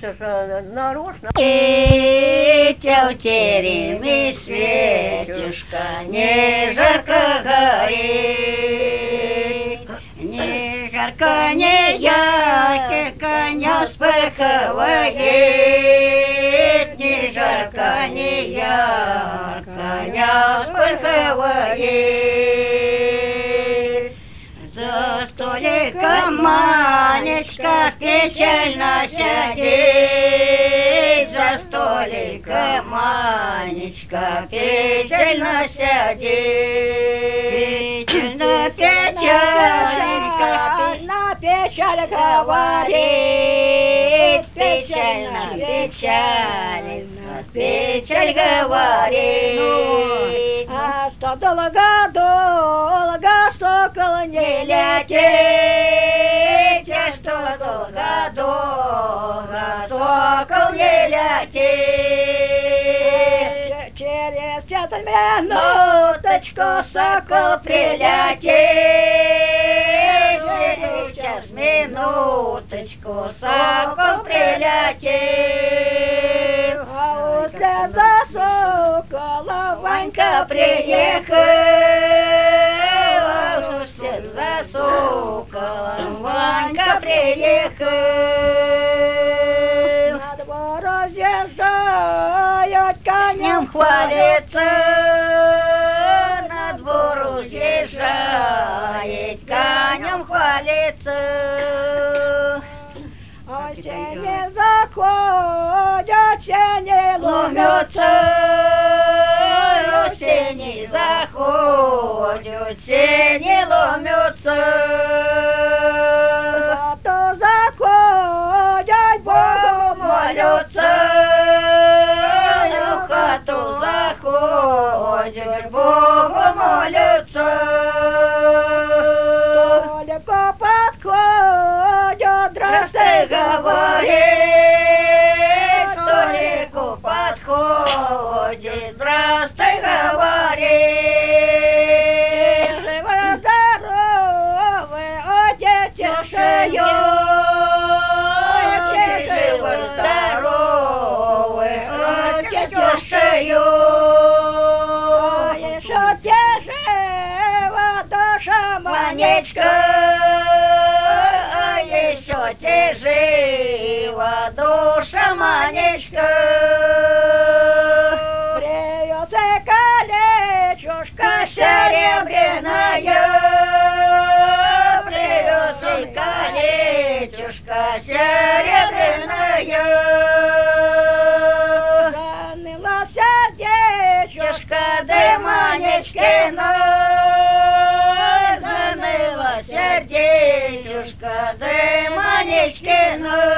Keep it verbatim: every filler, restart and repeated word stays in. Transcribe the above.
это же нарочно. Светя в тереме светюшка, не жарко горит, не жарко, не ярко, не вспыхивает, не жарко, не ярко, не вспыхивает. За столиком Манечка печально сидит, за столиком Манечка печально сидит. Печально, печальненько, на печаль говорит, печально, печально, печаль говорит. А что долго, долго сокол не летит, а что долго, долго сокол не летит. Через четверть минуточку сокол прилетит, через минуточку сокол прилетит. а вслед за соколом Ванька приехал, вслед за соколом Ванька приехал. на двор разъезжают, конем Хвалится, на двор уезжает, конем хвалится. Осени заходят, осени ломятся, Осени заходят, осени ломятся. зато заходят, Богу Молятся, в хату заходят, Богу молятся. только подходят, Здравствуй, говорит, столику подходит, здравствуй, говорит. живы, здоровы, отец шею, Живы, здоровы, отец шею. еще те жива душа Манечка, а еще те жива душа Манечка. Бреется колечушка Серебряная, привез колечушка серебряная. заныло сердечко, Чушка да Манечкина, заныло сердечушка да Манечкина.